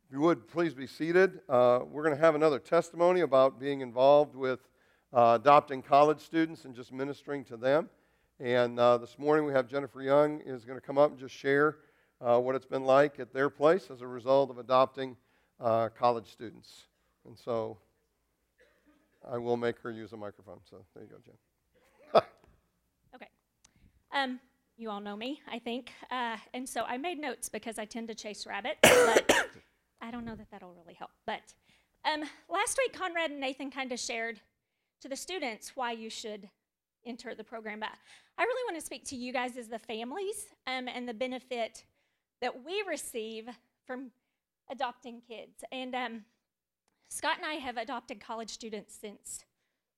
If you would, please be seated. We're going to have another testimony about being involved with adopting college students and just ministering to them. And this morning we have Jennifer Young is going to come up and just share what it's been like at their place as a result of adopting college students. And so I will make her use a microphone. So there you go, Jen. Okay. You all know me, I think. And so I made notes because I tend to chase rabbits, but I don't know that that'll really help. But last week, Conrad and Nathan kind of shared to the students why you should enter the program. But I really want to speak to you guys as the families and the benefit that we receive from adopting kids. And Scott and I have adopted college students since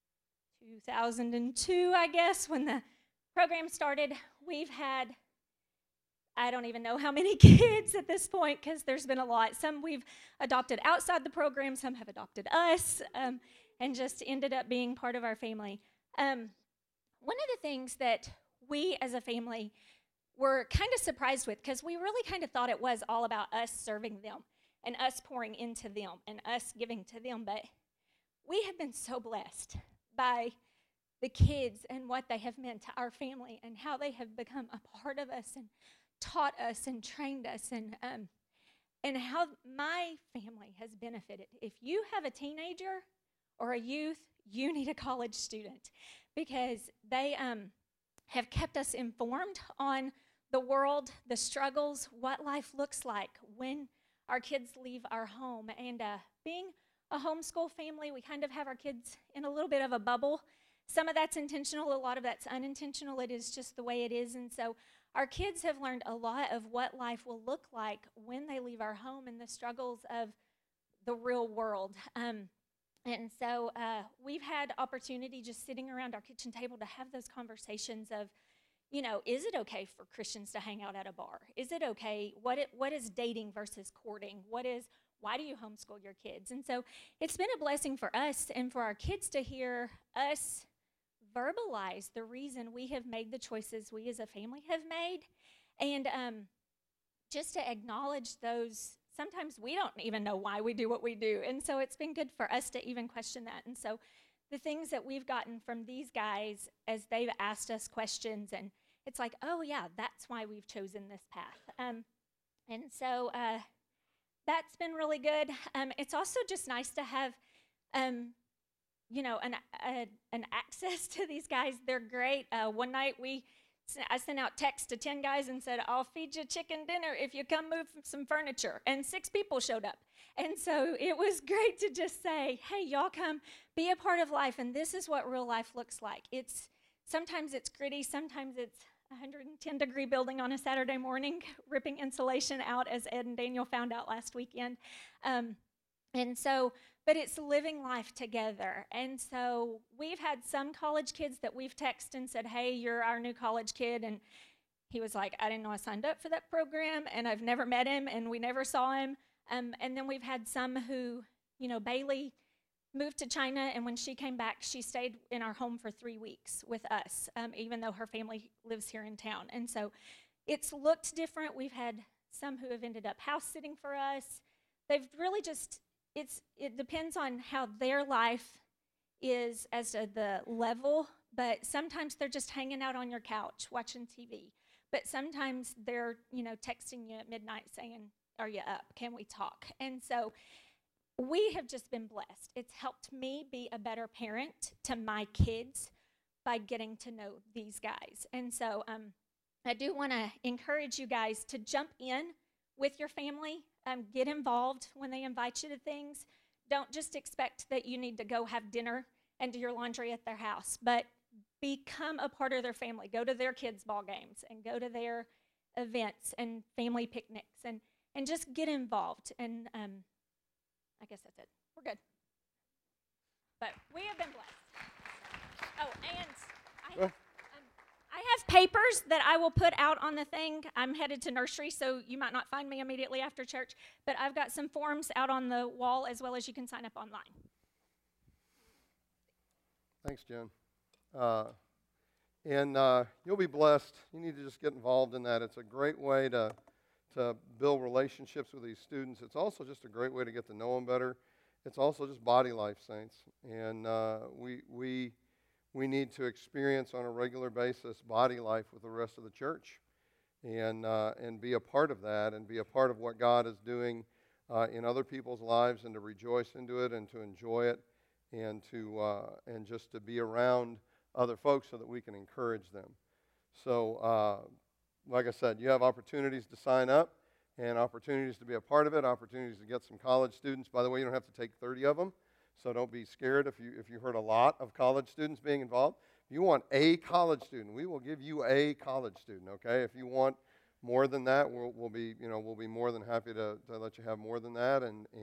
2002, I guess, when the program started. We've had, I don't even know how many kids at this point because there's been a lot. Some we've adopted outside the program, some have adopted us, and just ended up being part of our family. One of the things that we as a family were kind of surprised with, because we really kind of thought it was all about us serving them and us pouring into them and us giving to them, but we have been so blessed by the kids and what they have meant to our family and how they have become a part of us and taught us and trained us and how my family has benefited. If you have a teenager or a youth, you need a college student because they have kept us informed on the world, the struggles, what life looks like when our kids leave our home. And being a homeschool family, we kind of have our kids in a little bit of a bubble. Some of that's intentional, a lot of that's unintentional. It is just the way it is. And so our kids have learned a lot of what life will look like when they leave our home and the struggles of the real world. And so we've had opportunity just sitting around our kitchen table to have those conversations of, you know, is it okay for Christians to hang out at a bar? Is it okay? What is dating versus courting? Why do you homeschool your kids? And so it's been a blessing for us and for our kids to hear us verbalize the reason we have made the choices we as a family have made, and just to acknowledge those. Sometimes we don't even know why we do what we do, and so it's been good for us to even question that. And so the things that we've gotten from these guys as they've asked us questions, and it's like, oh yeah, that's why we've chosen this path. And so that's been really good. It's also just nice to have an access to these guys. They're great. One night I sent out texts to 10 guys and said, I'll feed you chicken dinner if you come move some furniture. And 6 people showed up. And so it was great to just say, hey, y'all come be a part of life. And this is what real life looks like. Sometimes it's gritty. Sometimes it's 110-degree building on a Saturday morning, ripping insulation out, as Ed and Daniel found out last weekend. But it's living life together. And so we've had some college kids that we've texted and said, hey, you're our new college kid. And he was like, I didn't know I signed up for that program, and I've never met him, and we never saw him. And then we've had some who, Bailey moved to China, and when she came back, she stayed in our home for 3 weeks with us, even though her family lives here in town. And so it's looked different. We've had some who have ended up house sitting for us. They've really just... It depends on how their life is as to the level, but sometimes they're just hanging out on your couch watching TV. But sometimes they're, texting you at midnight saying, are you up? Can we talk? And so we have just been blessed. It's helped me be a better parent to my kids by getting to know these guys. And so I do want to encourage you guys to jump in with your family. Get involved when they invite you to things. Don't just expect that you need to go have dinner and do your laundry at their house, but become a part of their family. Go to their kids' ball games and go to their events and family picnics and just get involved. And I guess that's it. We're good. But we have been blessed. Oh, and I have papers that I will put out on the thing. I'm headed to nursery, so you might not find me immediately after church, but I've got some forms out on the wall as well as you can sign up online. Thanks, Jen. And you'll be blessed. You need to just get involved in that. It's a great way to to build relationships with these students. It's also just a great way to get to know them better. It's also just body life, saints. And we need to experience on a regular basis body life with the rest of the church, and be a part of that, and be a part of what God is doing in other people's lives, and to rejoice into it, and to enjoy it, and just to be around other folks so that we can encourage them. So, like I said, you have opportunities to sign up, and opportunities to be a part of it, opportunities to get some college students. By the way, you don't have to take 30 of them, so don't be scared if you heard a lot of college students being involved. If you want a college student, we will give you a college student, okay? If you want more than that, we'll be more than happy to let you have more than that,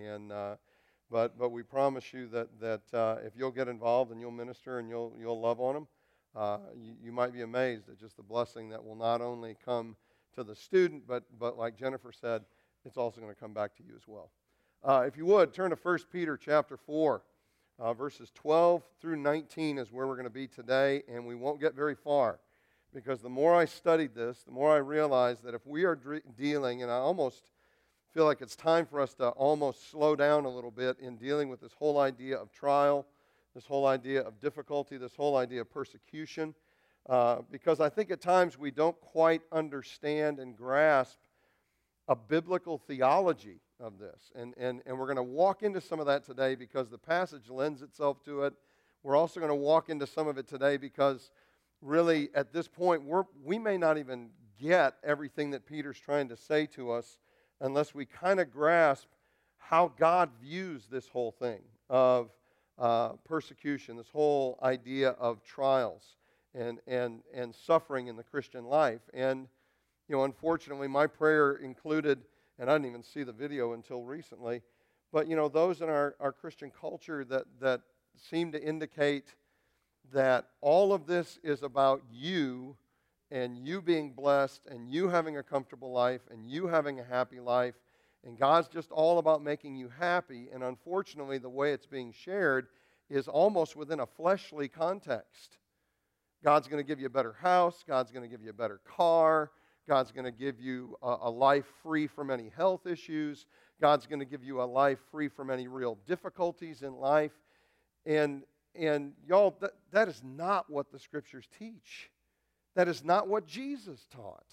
but we promise you that if you'll get involved and you'll minister and you'll love on them, you might be amazed at just the blessing that will not only come to the student, but like Jennifer said, it's also going to come back to you as well. If you would, turn to 1 Peter chapter 4, verses 12 through 19 is where we're going to be today, and we won't get very far, because the more I studied this, the more I realized that if we are dealing, and I almost feel like it's time for us to almost slow down a little bit in dealing with this whole idea of trial, this whole idea of difficulty, this whole idea of persecution, because I think at times we don't quite understand and grasp a biblical theology of this. And we're going to walk into some of that today because the passage lends itself to it. We're also going to walk into some of it today because really at this point we may not even get everything that Peter's trying to say to us unless we kind of grasp how God views this whole thing of persecution, this whole idea of trials and suffering in the Christian life. And, unfortunately, my prayer included, and I didn't even see the video until recently, but, those in our Christian culture that seem to indicate that all of this is about you and you being blessed and you having a comfortable life and you having a happy life, and God's just all about making you happy. And unfortunately, the way it's being shared is almost within a fleshly context. God's going to give you a better house. God's going to give you a better car. God's going to give you a life free from any health issues. God's going to give you a life free from any real difficulties in life. And y'all, that is not what the Scriptures teach. That is not what Jesus taught.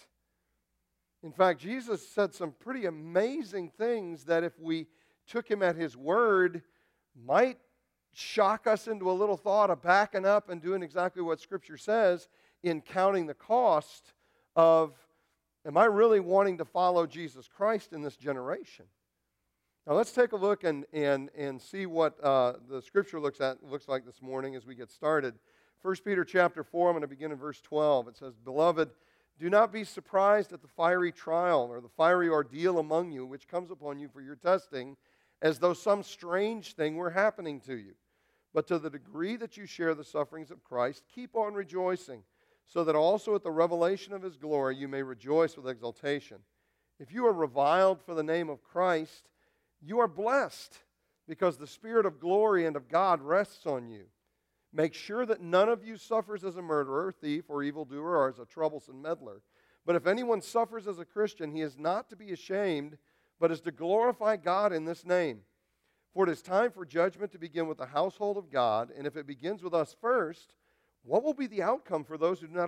In fact, Jesus said some pretty amazing things that if we took him at his word might shock us into a little thought of backing up and doing exactly what Scripture says in counting the cost of, am I really wanting to follow Jesus Christ in this generation? Now let's take a look and see what the Scripture looks like this morning as we get started. 1 Peter chapter 4, I'm going to begin in verse 12. It says, "Beloved, do not be surprised at the fiery trial or the fiery ordeal among you, which comes upon you for your testing, as though some strange thing were happening to you. But to the degree that you share the sufferings of Christ, keep on rejoicing, so that also at the revelation of his glory you may rejoice with exultation. If you are reviled for the name of Christ, you are blessed, because the Spirit of glory and of God rests on you. Make sure that none of you suffers as a murderer, thief, or evildoer, or as a troublesome meddler. But if anyone suffers as a Christian, he is not to be ashamed, but is to glorify God in this name. For it is time for judgment to begin with the household of God, and if it begins with us first, what will be the outcome for those who do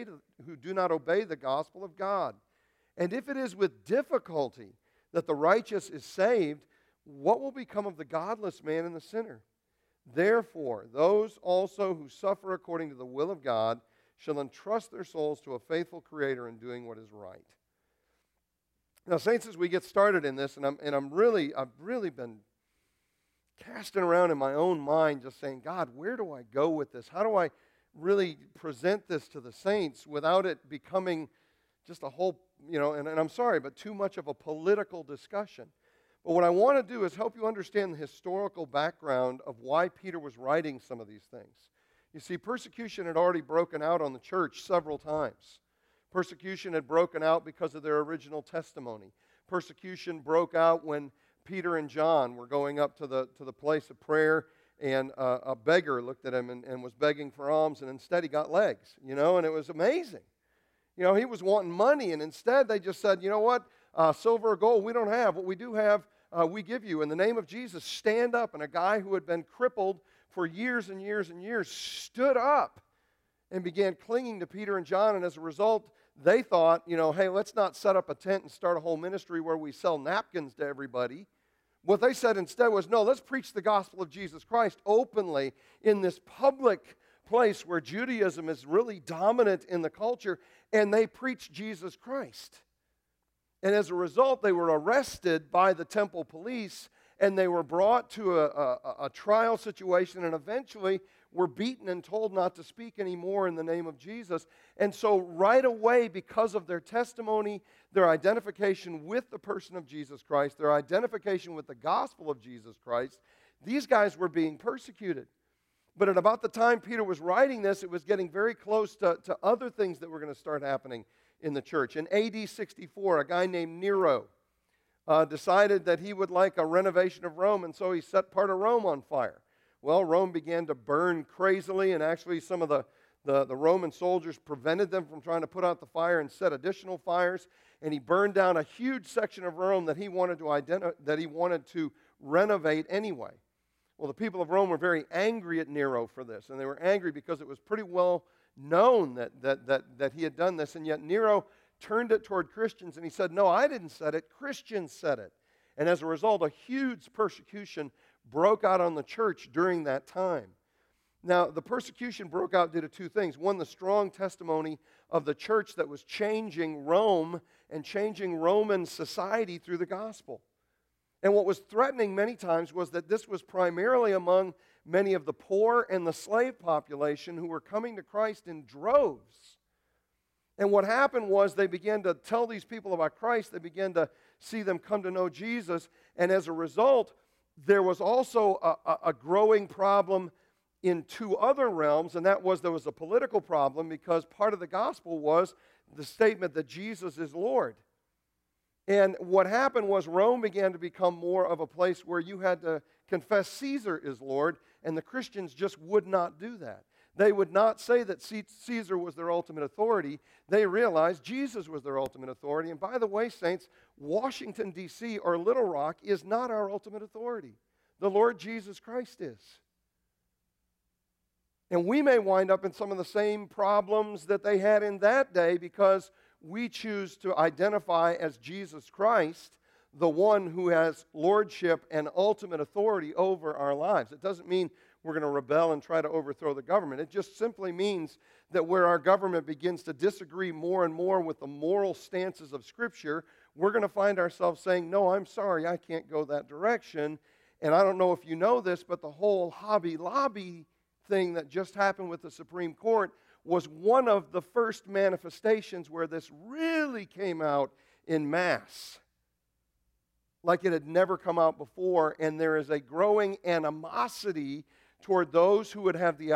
not obey the gospel of God? And if it is with difficulty that the righteous is saved, what will become of the godless man and the sinner? Therefore, those also who suffer according to the will of God shall entrust their souls to a faithful Creator in doing what is right." Now, saints, as we get started in this, and I've really been casting around in my own mind, just saying, God, where do I go with this? How do I really present this to the saints without it becoming just a whole, and I'm sorry, but too much of a political discussion? But what I want to do is help you understand the historical background of why Peter was writing some of these things. You see, persecution had already broken out on the church several times. Persecution had broken out because of their original testimony. Persecution broke out when Peter and John were going up to the place of prayer, and a beggar looked at him and was begging for alms, and instead he got legs, and it was amazing. He was wanting money, and instead they just said, you know what, silver or gold we don't have. What we do have, we give you. In the name of Jesus, stand up. And a guy who had been crippled for years and years and years stood up and began clinging to Peter and John. And as a result, they thought, hey, let's not set up a tent and start a whole ministry where we sell napkins to everybody. What they said instead was, no, let's preach the gospel of Jesus Christ openly in this public place where Judaism is really dominant in the culture, and they preached Jesus Christ. And as a result, they were arrested by the temple police, and they were brought to a trial situation, and eventually were beaten and told not to speak anymore in the name of Jesus. And so right away, because of their testimony, their identification with the person of Jesus Christ, their identification with the gospel of Jesus Christ, these guys were being persecuted. But at about the time Peter was writing this, it was getting very close to other things that were going to start happening in the church. In AD 64, a guy named Nero decided that he would like a renovation of Rome, and so he set part of Rome on fire. Well, Rome began to burn crazily, and actually some of the Roman soldiers prevented them from trying to put out the fire and set additional fires. And he burned down a huge section of Rome that he wanted to renovate anyway. Well, the people of Rome were very angry at Nero for this, and they were angry because it was pretty well known that he had done this, and yet Nero turned it toward Christians, and he said, no, I didn't set it, Christians set it. And as a result, a huge persecution broke out on the church during that time. Now, the persecution broke out due to two things. One, the strong testimony of the church that was changing Rome and changing Roman society through the gospel. And what was threatening many times was that this was primarily among many of the poor and the slave population who were coming to Christ in droves. And what happened was they began to tell these people about Christ. They began to see them come to know Jesus. And as a result, there was also a growing problem in two other realms, and that was there was a political problem because part of the gospel was the statement that Jesus is Lord. And what happened was Rome began to become more of a place where you had to confess Caesar is Lord, and the Christians just would not do that. They would not say that Caesar was their ultimate authority. They realized Jesus was their ultimate authority. And by the way, saints, Washington, D.C. or Little Rock is not our ultimate authority. The Lord Jesus Christ is. And we may wind up in some of the same problems that they had in that day because we choose to identify as Jesus Christ, the one who has lordship and ultimate authority over our lives. It doesn't mean we're going to rebel and try to overthrow the government. It just simply means that where our government begins to disagree more and more with the moral stances of Scripture, we're going to find ourselves saying, no, I'm sorry, I can't go that direction. And I don't know if you know this, but the whole Hobby Lobby thing that just happened with the Supreme Court was one of the first manifestations where this really came out in mass, like it had never come out before. And there is a growing animosity toward those who would have the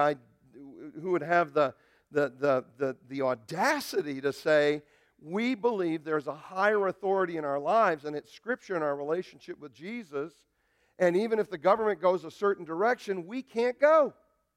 audacity to say, we believe there's a higher authority in our lives, and it's Scripture in our relationship with Jesus. And even if the government goes a certain direction, we can't go.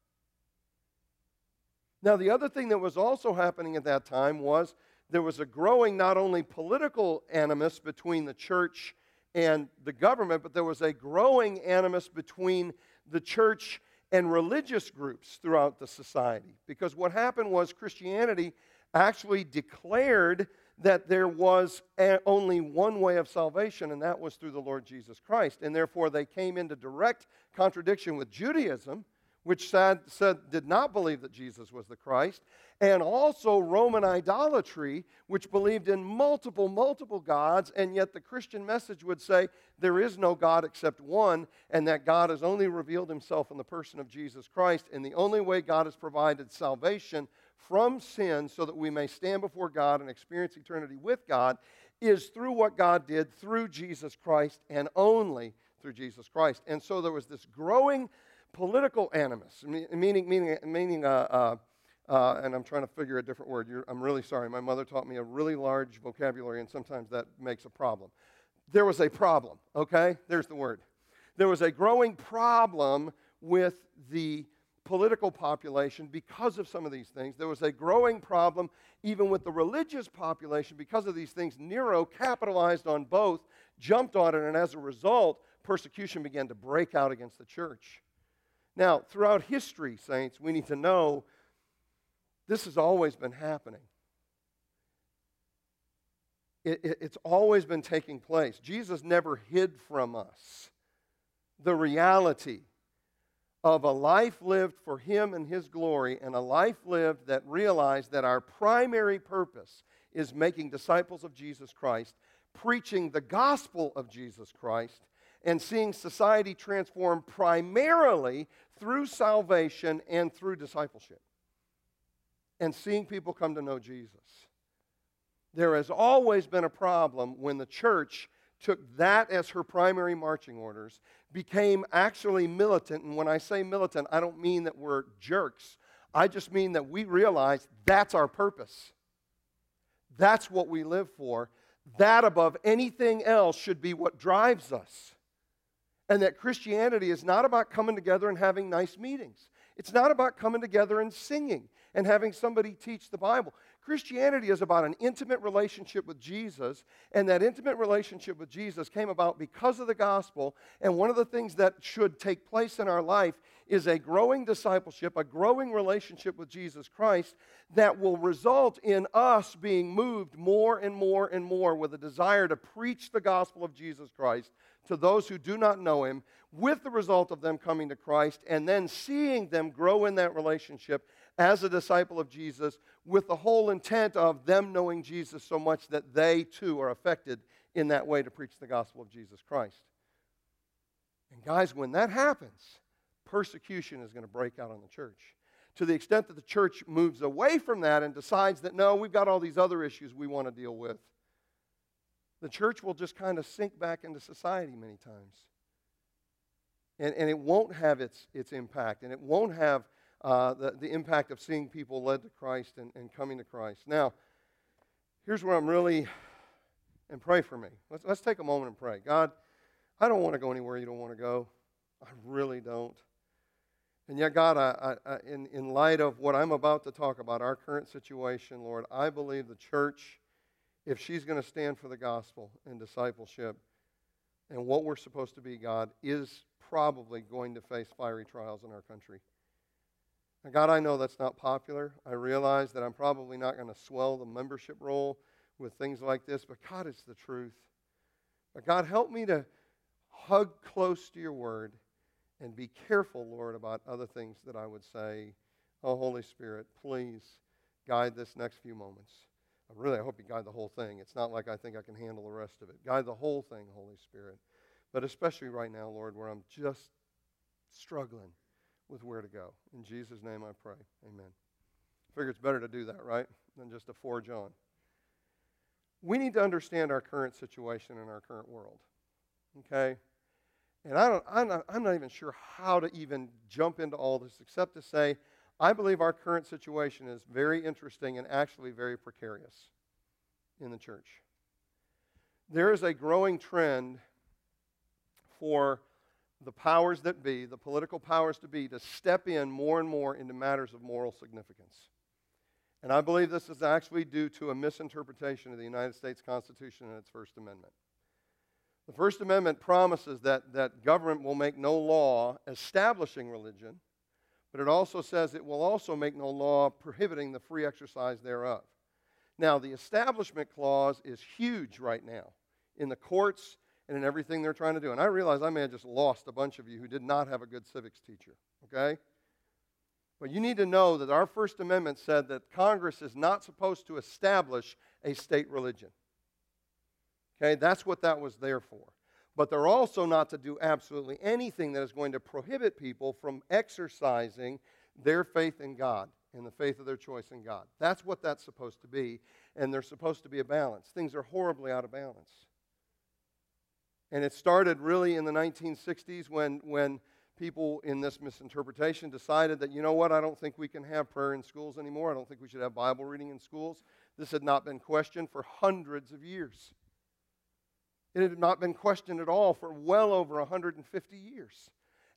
Now, the other thing that was also happening at that time was there was a growing not only political animus between the church and the government, but there was a growing animus between the church and religious groups throughout the society. Because what happened was Christianity actually declared that there was only one way of salvation, and that was through the Lord Jesus Christ. And therefore, they came into direct contradiction with Judaism, which did not believe that Jesus was the Christ, and also Roman idolatry, which believed in multiple gods, and yet the Christian message would say there is no God except one, and that God has only revealed himself in the person of Jesus Christ, and the only way God has provided salvation from sin so that we may stand before God and experience eternity with God is through what God did through Jesus Christ and only through Jesus Christ. And so there was this growing political animus, meaning, and I'm trying to figure a different word. I'm really sorry. My mother taught me a really large vocabulary, and sometimes that makes a problem. There was a problem, okay? There's the word. There was a growing problem with the political population because of some of these things. There was a growing problem even with the religious population because of these things. Nero capitalized on both, jumped on it, and as a result, persecution began to break out against the church. Now, throughout history, saints, we need to know this has always been happening. It's always been taking place. Jesus never hid from us the reality of a life lived for Him and His glory, and a life lived that realized that our primary purpose is making disciples of Jesus Christ, preaching the gospel of Jesus Christ, and seeing society transform primarily through salvation and through discipleship, and seeing people come to know Jesus. There has always been a problem when the church took that as her primary marching orders, became actually militant. And when I say militant, I don't mean that we're jerks. I just mean that we realize that's our purpose. That's what we live for. That above anything else should be what drives us. And that Christianity is not about coming together and having nice meetings. It's not about coming together and singing and having somebody teach the Bible. Christianity is about an intimate relationship with Jesus, and that intimate relationship with Jesus came about because of the gospel, and one of the things that should take place in our life is a growing discipleship, a growing relationship with Jesus Christ that will result in us being moved more and more and more with a desire to preach the gospel of Jesus Christ to those who do not know Him, with the result of them coming to Christ and then seeing them grow in that relationship as a disciple of Jesus, with the whole intent of them knowing Jesus so much that they too are affected in that way to preach the gospel of Jesus Christ. And guys, when that happens, persecution is going to break out on the church. To the extent that the church moves away from that and decides that, no, we've got all these other issues we want to deal with, the church will just kind of sink back into society many times. And it won't have its impact, and it won't have the impact of seeing people led to Christ and coming to Christ. Now, here's where I'm really, and pray for me. Let's take a moment and pray. God, I don't want to go anywhere you don't want to go. I really don't. And yet, God, in light of what I'm about to talk about, our current situation, Lord, I believe the church, if she's going to stand for the gospel and discipleship and what we're supposed to be, God, is probably going to face fiery trials in our country. And God, I know that's not popular. I realize that I'm probably not going to swell the membership roll with things like this, but God, it's the truth. But God, help me to hug close to your word and be careful, Lord, about other things that I would say. Oh, Holy Spirit, please guide this next few moments. I hope you guide the whole thing. It's not like I think I can handle the rest of it. Guide the whole thing, Holy Spirit. But especially right now, Lord, where I'm just struggling with where to go. In Jesus' name I pray. Amen. I figure it's better to do that, right, than just to forge on. We need to understand our current situation in our current world, okay? And I'm not even sure how to even jump into all this except to say I believe our current situation is very interesting and actually very precarious in the church. There is a growing trend for the powers that be, the political powers to be, to step in more and more into matters of moral significance. And I believe this is actually due to a misinterpretation of the United States Constitution and its First Amendment. The First Amendment promises that government will make no law establishing religion, but it also says it will also make no law prohibiting the free exercise thereof. Now, the Establishment Clause is huge right now in the courts and in everything they're trying to do. And I realize I may have just lost a bunch of you who did not have a good civics teacher, okay? But you need to know that our First Amendment said that Congress is not supposed to establish a state religion. Okay, that's what that was there for. But they're also not to do absolutely anything that is going to prohibit people from exercising their faith in God and the faith of their choice in God. That's what that's supposed to be, and there's supposed to be a balance. Things are horribly out of balance. And it started really in the 1960s when people in this misinterpretation decided that, you know what, I don't think we can have prayer in schools anymore. I don't think we should have Bible reading in schools. This had not been questioned for hundreds of years. It had not been questioned at all for well over 150 years.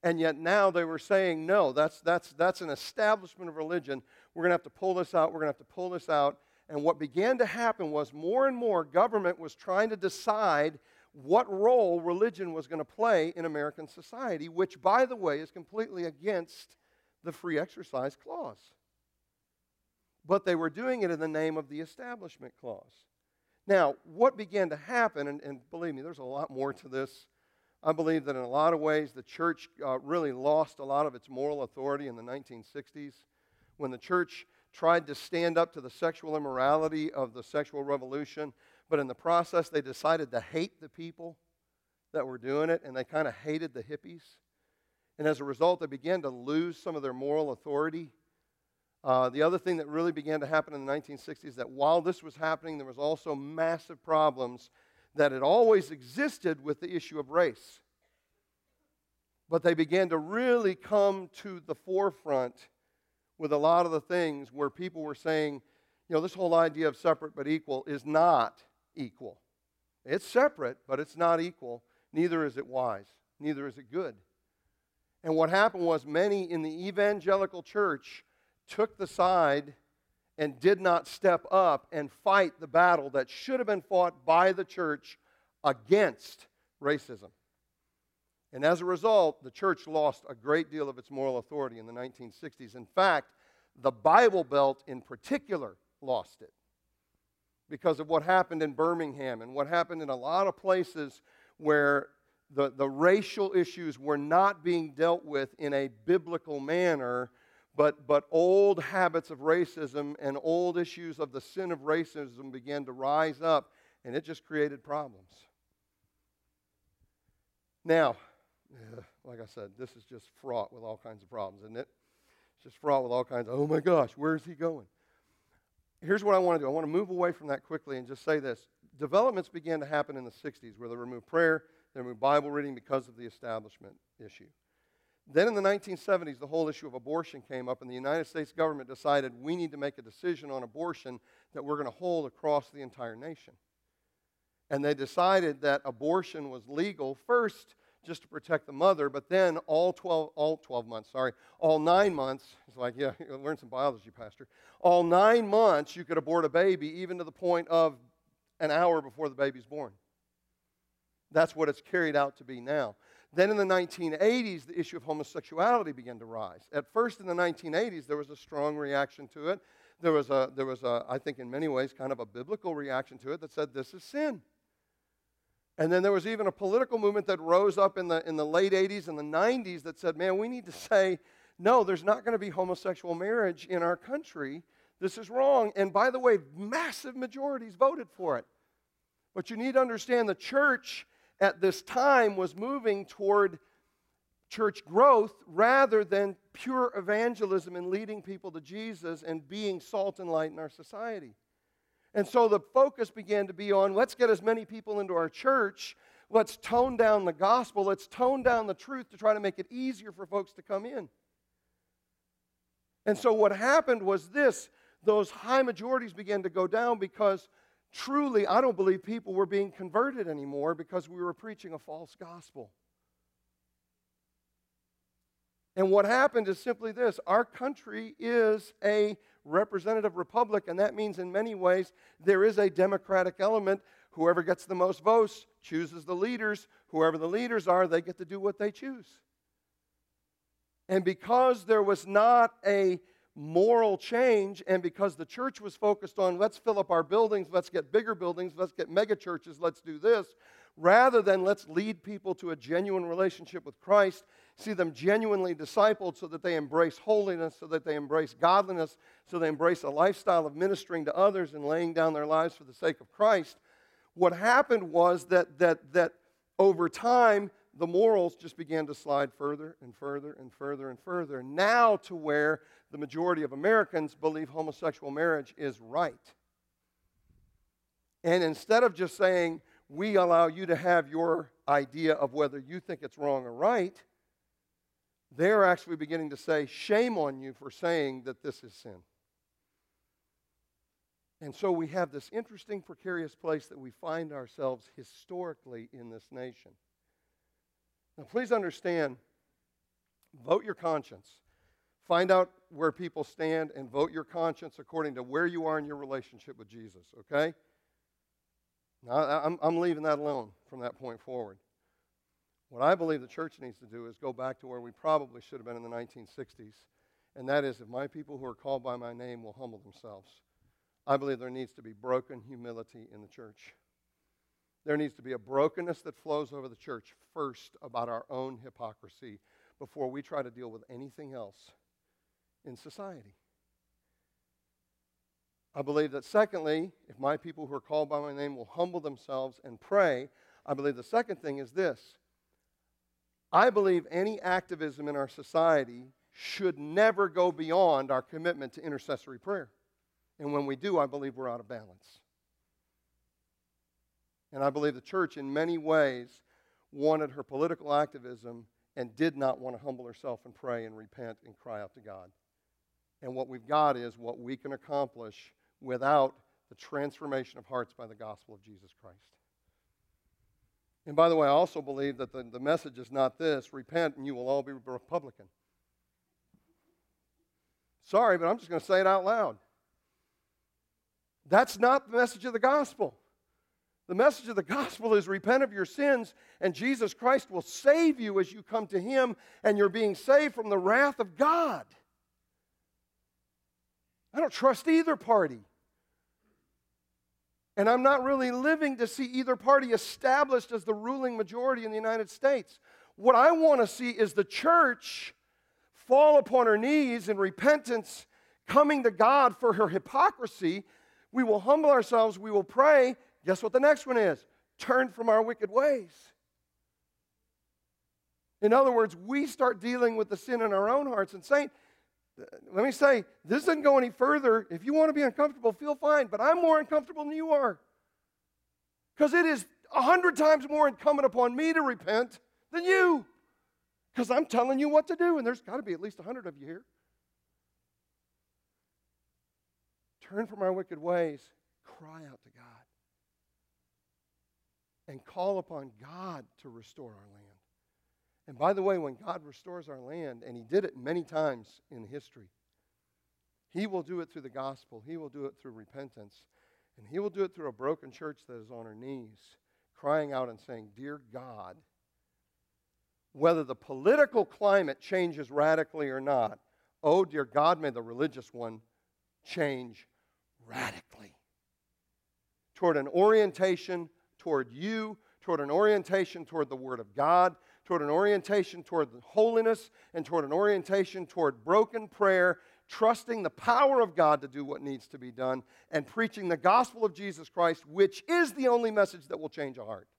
And yet now they were saying, no, that's an establishment of religion. We're going to have to pull this out. We're going to have to pull this out. And what began to happen was more and more government was trying to decide what role religion was going to play in American society, which, by the way, is completely against the free exercise clause. But they were doing it in the name of the establishment clause. Now, what began to happen, and believe me, there's a lot more to this. I believe that in a lot of ways the church really lost a lot of its moral authority in the 1960s when the church tried to stand up to the sexual immorality of the sexual revolution, but in the process they decided to hate the people that were doing it, and they kind of hated the hippies. And as a result, they began to lose some of their moral authority. The other thing that really began to happen in the 1960s is that while this was happening, there was also massive problems that had always existed with the issue of race. But they began to really come to the forefront with a lot of the things where people were saying, you know, this whole idea of separate but equal is not equal. It's separate, but it's not equal. Neither is it wise. Neither is it good. And what happened was many in the evangelical church took the side and did not step up and fight the battle that should have been fought by the church against racism. And as a result, the church lost a great deal of its moral authority in the 1960s. In fact, the Bible Belt in particular lost it because of what happened in Birmingham and what happened in a lot of places where the racial issues were not being dealt with in a biblical manner, but old habits of racism and old issues of the sin of racism began to rise up, and it just created problems. Now, like I said, this is just fraught with all kinds of problems, isn't it? It's just fraught with all kinds of, oh my gosh, where's he going? Here's what I want to do. I want to move away from that quickly and just say this. Developments began to happen in the 60s where they removed prayer, they removed Bible reading because of the establishment issue. Then in the 1970s, the whole issue of abortion came up, and the United States government decided we need to make a decision on abortion that we're going to hold across the entire nation. And they decided that abortion was legal first just to protect the mother, but then all 9 months, it's like, yeah, learn some biology, Pastor. All 9 months you could abort a baby, even to the point of an hour before the baby's born. That's what it's carried out to be now. Then in the 1980s, the issue of homosexuality began to rise. At first in the 1980s, there was a strong reaction to it. There was a, I think in many ways, kind of a biblical reaction to it that said this is sin. And then there was even a political movement that rose up in the late 80s and the 90s that said, man, we need to say, no, there's not going to be homosexual marriage in our country. This is wrong. And by the way, massive majorities voted for it. But you need to understand the church at this time was moving toward church growth rather than pure evangelism and leading people to Jesus and being salt and light in our society. And so the focus began to be on, let's get as many people into our church, let's tone down the gospel, let's tone down the truth to try to make it easier for folks to come in. And so what happened was this, those high majorities began to go down because truly, I don't believe people were being converted anymore because we were preaching a false gospel. And what happened is simply this. Our country is a representative republic, and that means in many ways there is a democratic element. Whoever gets the most votes chooses the leaders. Whoever the leaders are, they get to do what they choose. And because there was not a moral change, and because the church was focused on let's fill up our buildings, let's get bigger buildings, let's get mega churches, let's do this, rather than let's lead people to a genuine relationship with Christ, see them genuinely discipled so that they embrace holiness, so that they embrace godliness, so they embrace a lifestyle of ministering to others and laying down their lives for the sake of Christ. What happened was that over time, the morals just began to slide further and further and further and further, now to where the majority of Americans believe homosexual marriage is right. And instead of just saying, we allow you to have your idea of whether you think it's wrong or right, they're actually beginning to say, shame on you for saying that this is sin. And so we have this interesting, precarious place that we find ourselves historically in this nation. Now, please understand, Vote your conscience. Find out where people stand and vote your conscience according to where you are in your relationship with Jesus, okay? Now, I'm leaving that alone from that point forward. What I believe the church needs to do is go back to where we probably should have been in the 1960s, and that is, if my people who are called by my name will humble themselves, I believe there needs to be broken humility in the church. There needs to be a brokenness that flows over the church first about our own hypocrisy before we try to deal with anything else in society. I believe that secondly, if my people who are called by my name will humble themselves and pray, I believe the second thing is this. I believe any activism in our society should never go beyond our commitment to intercessory prayer. And when we do, I believe we're out of balance. And I believe the church in many ways wanted her political activism and did not want to humble herself and pray and repent and cry out to God. And what we've got is what we can accomplish without the transformation of hearts by the gospel of Jesus Christ. And by the way, I also believe that the message is not this: repent and you will all be Republican. Sorry, but I'm just going to say it out loud. That's not the message of the gospel. The message of the gospel is repent of your sins, and Jesus Christ will save you as you come to Him, and you're being saved from the wrath of God. I don't trust either party. And I'm not really living to see either party established as the ruling majority in the United States. What I want to see is the church fall upon her knees in repentance, coming to God for her hypocrisy. We will humble ourselves, we will pray. Guess what the next one is? Turn from our wicked ways. In other words, we start dealing with the sin in our own hearts and saying, let me say, this doesn't go any further. If you want to be uncomfortable, feel fine, but I'm more uncomfortable than you are. Because it is 100 times more incumbent upon me to repent than you. Because I'm telling you what to do, and there's got to be at least 100 of you here. Turn from our wicked ways, cry out to God, and call upon God to restore our land. And by the way, when God restores our land, and He did it many times in history, He will do it through the gospel. He will do it through repentance. And He will do it through a broken church that is on her knees, crying out and saying, "Dear God," whether the political climate changes radically or not, oh, dear God, may the religious one change radically toward an orientation toward you, toward an orientation toward the Word of God, toward an orientation toward holiness, and toward an orientation toward broken prayer, trusting the power of God to do what needs to be done, and preaching the gospel of Jesus Christ, which is the only message that will change a heart.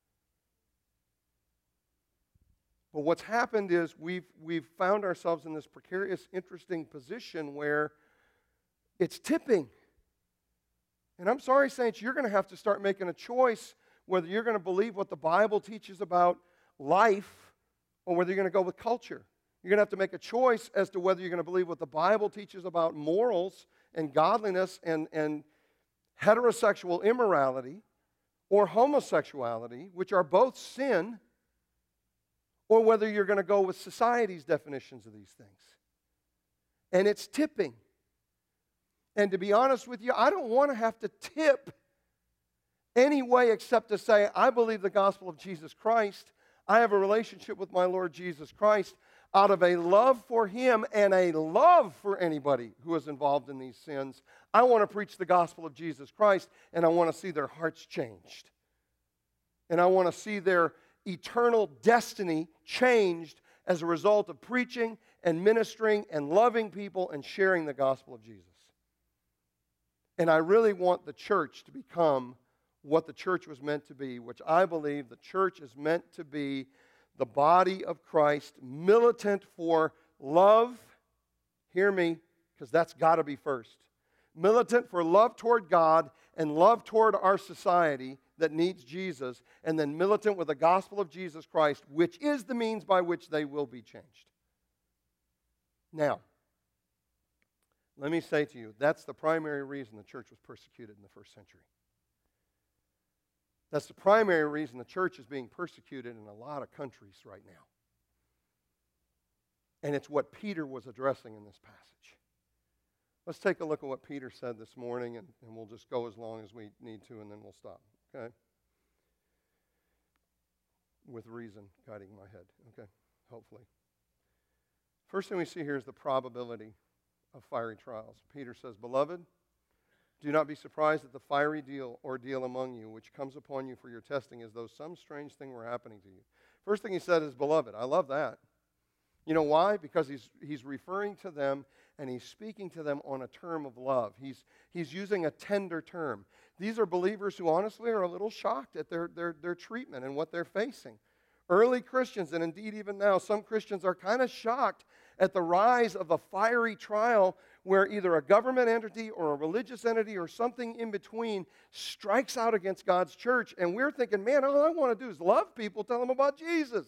But what's happened is we've found ourselves in this precarious, interesting position where it's tipping. And I'm sorry, saints, you're going to have to start making a choice whether you're going to believe what the Bible teaches about life or whether you're going to go with culture. You're going to have to make a choice as to whether you're going to believe what the Bible teaches about morals and godliness and heterosexual immorality or homosexuality, which are both sin, or whether you're going to go with society's definitions of these things. And it's tipping. And to be honest with you, I don't want to have to tip any way except to say, I believe the gospel of Jesus Christ. I have a relationship with my Lord Jesus Christ out of a love for Him and a love for anybody who is involved in these sins. I want to preach the gospel of Jesus Christ, and I want to see their hearts changed. And I want to see their eternal destiny changed as a result of preaching and ministering and loving people and sharing the gospel of Jesus. And I really want the church to become what the church was meant to be, which I believe the church is meant to be the body of Christ, militant for love. Hear me, because that's got to be first. Militant for love toward God and love toward our society that needs Jesus, and then militant with the gospel of Jesus Christ, which is the means by which they will be changed. Now, let me say to you, that's the primary reason the church was persecuted in the first century. That's the primary reason the church is being persecuted in a lot of countries right now. And it's what Peter was addressing in this passage. Let's take a look at what Peter said this morning, and we'll just go as long as we need to, and then we'll stop, okay? With reason guiding my head, okay? Hopefully. First thing we see here is the probability of fiery trials. Peter says, "Beloved, do not be surprised at the fiery ordeal among you, which comes upon you for your testing, as though some strange thing were happening to you." First thing he said is, "Beloved." I love that. You know why? Because he's referring to them, and he's speaking to them on a term of love. He's using a tender term. These are believers who honestly are a little shocked at their treatment and what they're facing. Early Christians, and indeed even now, some Christians are kind of shocked at the rise of a fiery trial where either a government entity or a religious entity or something in between strikes out against God's church. And we're thinking, man, all I want to do is love people, tell them about Jesus.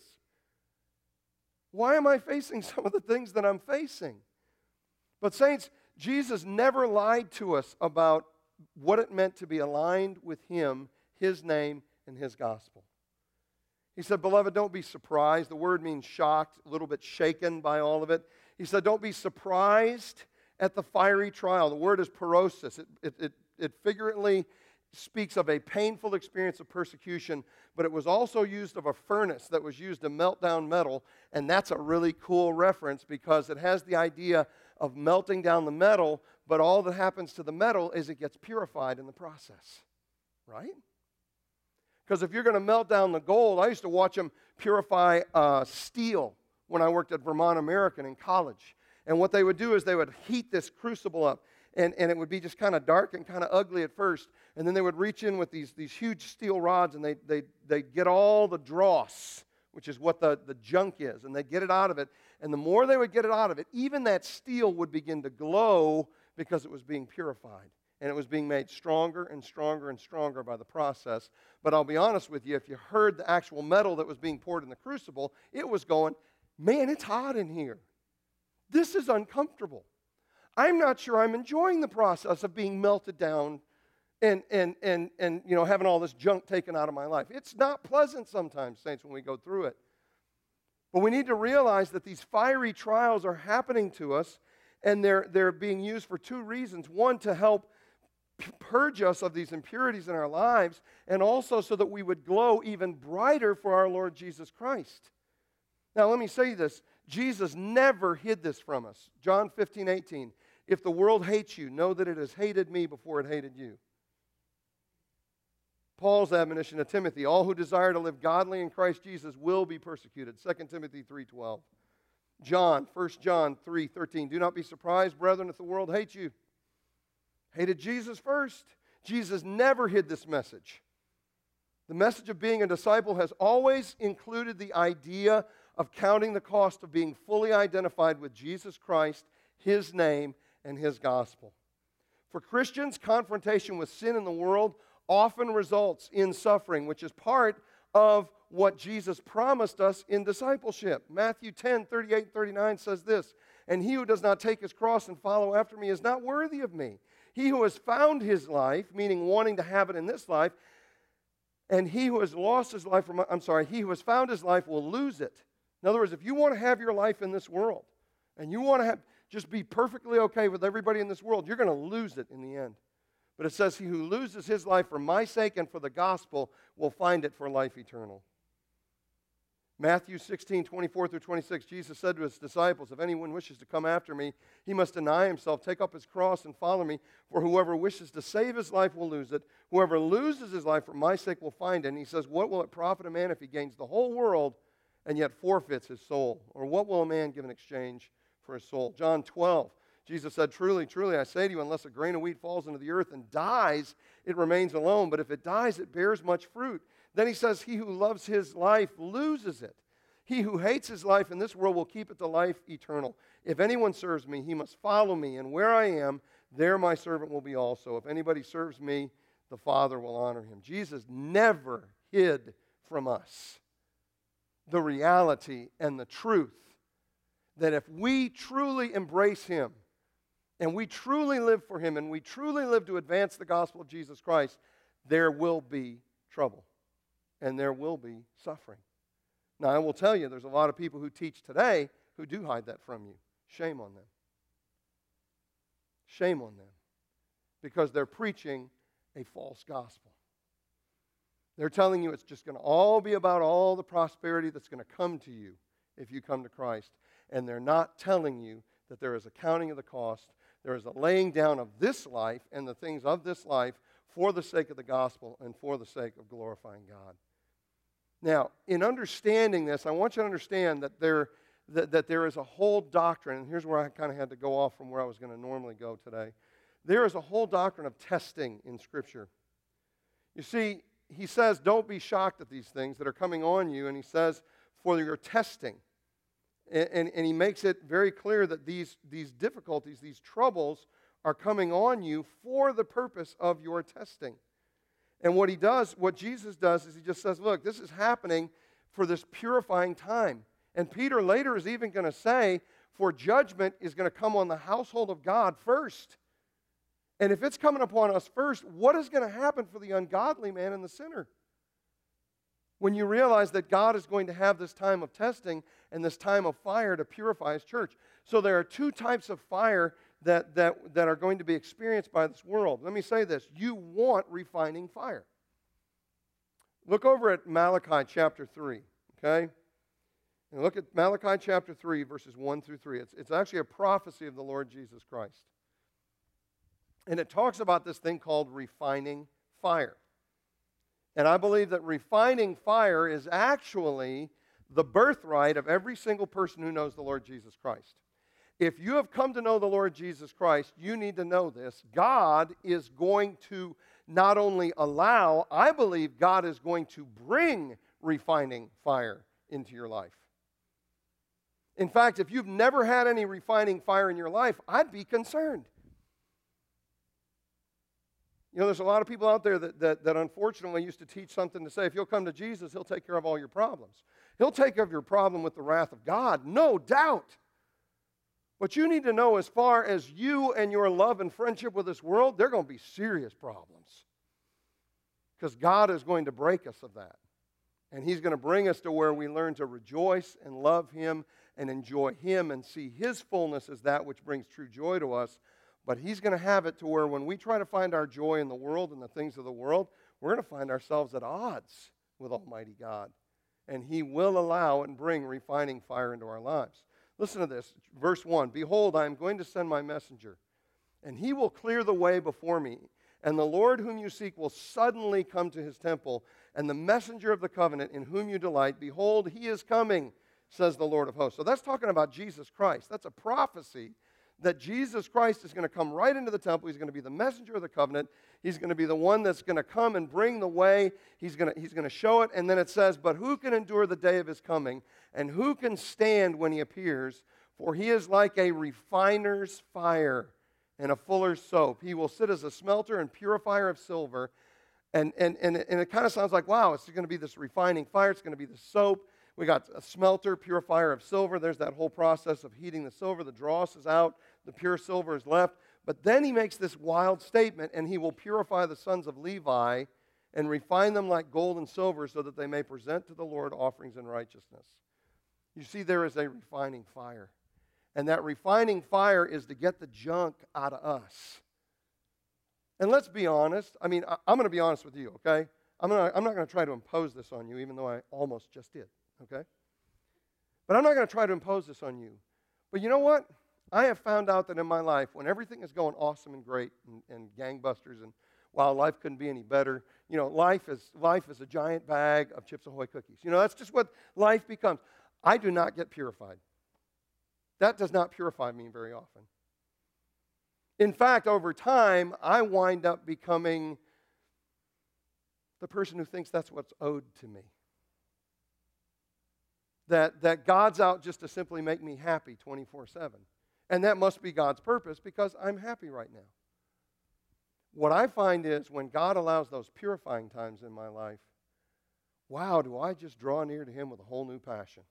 Why am I facing some of the things that I'm facing? But saints, Jesus never lied to us about what it meant to be aligned with Him, His name, and His gospel. He said, "Beloved, don't be surprised." The word means shocked, a little bit shaken by all of it. He said, "Don't be surprised at the fiery trial." The word is parosis. It figuratively speaks of a painful experience of persecution, but it was also used of a furnace that was used to melt down metal, and that's a really cool reference because it has the idea of melting down the metal, but all that happens to the metal is it gets purified in the process, right? Because if you're going to melt down the gold, I used to watch them purify steel when I worked at Vermont American in college. And what they would do is they would heat this crucible up, and it would be just kind of dark and kind of ugly at first. And then they would reach in with these huge steel rods, and they'd get all the dross, which is what the junk is, and they'd get it out of it. And the more they would get it out of it, even that steel would begin to glow because it was being purified. And it was being made stronger and stronger and stronger by the process. But I'll be honest with you, if you heard the actual metal that was being poured in the crucible, it was going, man, it's hot in here. This is uncomfortable. I'm not sure I'm enjoying the process of being melted down and having all this junk taken out of my life. It's not pleasant sometimes, saints, when we go through it. But we need to realize that these fiery trials are happening to us, and they're being used for two reasons. One, to help purge us of these impurities in our lives, and also so that we would glow even brighter for our Lord Jesus Christ. Now, let me say this. Jesus never hid this from us. John 15:18. "If the world hates you, know that it has hated me before it hated you." Paul's admonition to Timothy, "All who desire to live godly in Christ Jesus will be persecuted." 2 Timothy 3:12. 1 John 3:13. "Do not be surprised, brethren, if the world hates you." Hated Jesus first. Jesus never hid this message. The message of being a disciple has always included the idea of counting the cost of being fully identified with Jesus Christ, His name, and His gospel. For Christians, confrontation with sin in the world often results in suffering, which is part of what Jesus promised us in discipleship. Matthew 10:38-39 says this, "And he who does not take his cross and follow after me is not worthy of me. He who has found his life," meaning wanting to have it in this life, "and he who has lost his life, he who has found his life will lose it." In other words, if you want to have your life in this world, and you want to just be perfectly okay with everybody in this world, you're going to lose it in the end. But it says, "He who loses his life for my sake and for the gospel will find it for life eternal." Matthew 16:24-26, Jesus said to his disciples, "If anyone wishes to come after me, he must deny himself, take up his cross, and follow me. For whoever wishes to save his life will lose it. Whoever loses his life for my sake will find it." And he says, "What will it profit a man if he gains the whole world and yet forfeits his soul? Or what will a man give in exchange for his soul?" John 12, Jesus said, "Truly, truly, I say to you, unless a grain of wheat falls into the earth and dies, it remains alone. But if it dies, it bears much fruit." Then he says, "He who loves his life loses it. He who hates his life in this world will keep it to life eternal. If anyone serves me, he must follow me. And where I am, there my servant will be also. If anybody serves me, the Father will honor him." Jesus never hid from us the reality and the truth that if we truly embrace Him, and we truly live for Him, and we truly live to advance the gospel of Jesus Christ, there will be trouble, and there will be suffering. Now, I will tell you, there's a lot of people who teach today who do hide that from you. Shame on them. Shame on them. Because they're preaching a false gospel. They're telling you it's just going to all be about all the prosperity that's going to come to you if you come to Christ. And they're not telling you that there is a counting of the cost. There is a laying down of this life and the things of this life for the sake of the gospel and for the sake of glorifying God. Now, in understanding this, I want you to understand that there is a whole doctrine, and here's where I kind of had to go off from where I was going to normally go today. There is a whole doctrine of testing in Scripture. You see, he says, don't be shocked at these things that are coming on you, and he says, for your testing. And he makes it very clear that these difficulties, these troubles, are coming on you for the purpose of your testing. And what Jesus does is he just says, look, this is happening for this purifying time. And Peter later is even going to say, for judgment is going to come on the household of God first. And if it's coming upon us first, what is going to happen for the ungodly man and the sinner? When you realize that God is going to have this time of testing and this time of fire to purify His church. So there are two types of fire that are going to be experienced by this world. Let me say this. You want refining fire. Look over at Malachi chapter 3, okay? And look at Malachi chapter 3, verses 1 through 3. It's actually a prophecy of the Lord Jesus Christ. And it talks about this thing called refining fire. And I believe that refining fire is actually the birthright of every single person who knows the Lord Jesus Christ. If you have come to know the Lord Jesus Christ, you need to know this. God is going to not only allow, I believe God is going to bring refining fire into your life. In fact, if you've never had any refining fire in your life, I'd be concerned. You know, there's a lot of people out there that unfortunately used to teach something to say, if you'll come to Jesus, He'll take care of all your problems. He'll take care of your problem with the wrath of God, no doubt. But you need to know, as far as you and your love and friendship with this world, they're going to be serious problems. Because God is going to break us of that. And He's going to bring us to where we learn to rejoice and love Him and enjoy Him and see His fullness as that which brings true joy to us. But He's going to have it to where when we try to find our joy in the world and the things of the world, we're going to find ourselves at odds with Almighty God. And He will allow and bring refining fire into our lives. Listen to this, verse 1. Behold, I am going to send my messenger, and he will clear the way before me. And the Lord whom you seek will suddenly come to His temple, and the messenger of the covenant in whom you delight, behold, He is coming, says the Lord of hosts. So that's talking about Jesus Christ. That's a prophecy that Jesus Christ is going to come right into the temple. He's going to be the messenger of the covenant. He's going to be the one that's going to come and bring the way. He's going to show it. And then it says, but who can endure the day of His coming? And who can stand when He appears? For He is like a refiner's fire and a fuller's soap. He will sit as a smelter and purifier of silver. And it kind of sounds like, wow, it's going to be this refining fire. It's going to be the soap. We got a smelter, purifier of silver. There's that whole process of heating the silver. The dross is out. The pure silver is left. But then he makes this wild statement, and He will purify the sons of Levi and refine them like gold and silver so that they may present to the Lord offerings in righteousness. You see, there is a refining fire. And that refining fire is to get the junk out of us. And let's be honest. I mean, I'm going to be honest with you, okay? I'm not going to try to impose this on you, even though I almost just did, okay? But I'm not going to try to impose this on you. But you know what? I have found out that in my life, when everything is going awesome and great and gangbusters, and wow, life couldn't be any better, you know, life is a giant bag of Chips Ahoy cookies. You know, that's just what life becomes. I do not get purified. That does not purify me very often. In fact, over time, I wind up becoming the person who thinks that's what's owed to me. That God's out just to simply make me happy 24/7. And that must be God's purpose because I'm happy right now. What I find is when God allows those purifying times in my life, wow, do I just draw near to Him with a whole new passion.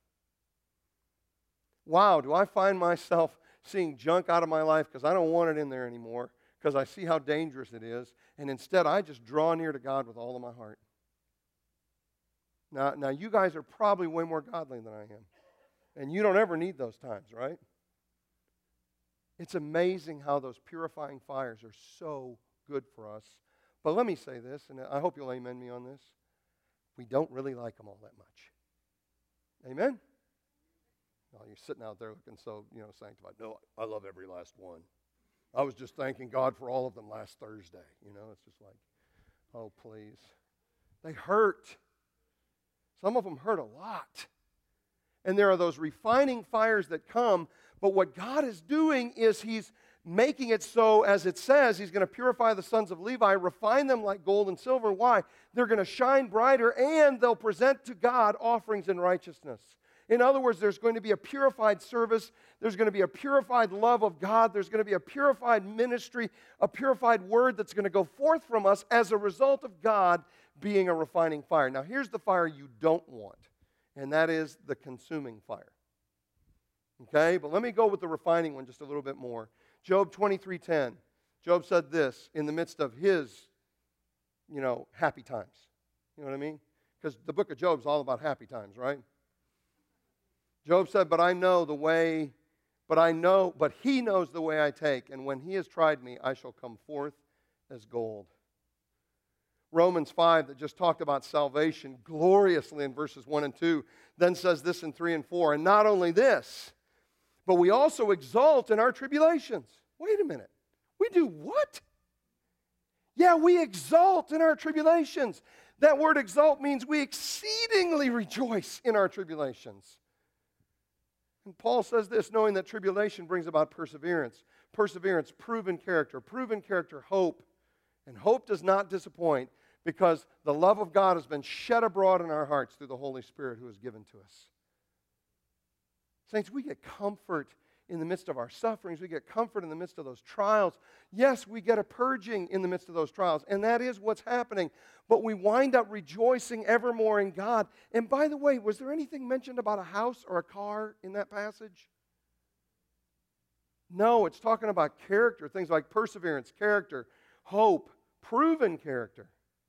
Wow, do I find myself seeing junk out of my life because I don't want it in there anymore, because I see how dangerous it is, and instead I just draw near to God with all of my heart. Now you guys are probably way more godly than I am. And you don't ever need those times, right? It's amazing how those purifying fires are so good for us. But let me say this, and I hope you'll amen me on this. We don't really like them all that much. Amen? No, you're sitting out there looking so, sanctified. No, I love every last one. I was just thanking God for all of them last Thursday. It's just like, oh, please. They hurt. Some of them hurt a lot. And there are those refining fires that come, but what God is doing is He's making it so, as it says, He's going to purify the sons of Levi, refine them like gold and silver. Why? They're going to shine brighter, and they'll present to God offerings in righteousness. In other words, there's going to be a purified service. There's going to be a purified love of God. There's going to be a purified ministry, a purified word that's going to go forth from us as a result of God being a refining fire. Now, here's the fire you don't want, and that is the consuming fire. Okay? But let me go with the refining one just a little bit more. Job 23:10. Job said this in the midst of his, happy times. You know what I mean? Because the book of Job is all about happy times, right? Job said, but he knows the way I take, and when he has tried me, I shall come forth as gold. Romans 5, that just talked about salvation gloriously in verses 1 and 2, then says this in 3 and 4, and not only this, but we also exult in our tribulations. Wait a minute. We do what? Yeah, we exult in our tribulations. That word exult means we exceedingly rejoice in our tribulations. And Paul says this, knowing that tribulation brings about perseverance. Perseverance, proven character. Proven character, hope. And hope does not disappoint because the love of God has been shed abroad in our hearts through the Holy Spirit who is given to us. Saints, we get comfort in the midst of our sufferings. We get comfort in the midst of those trials. Yes, we get a purging in the midst of those trials, and that is what's happening. But we wind up rejoicing evermore in God. And by the way, was there anything mentioned about a house or a car in that passage? No, it's talking about character, things like perseverance, character, hope, proven character.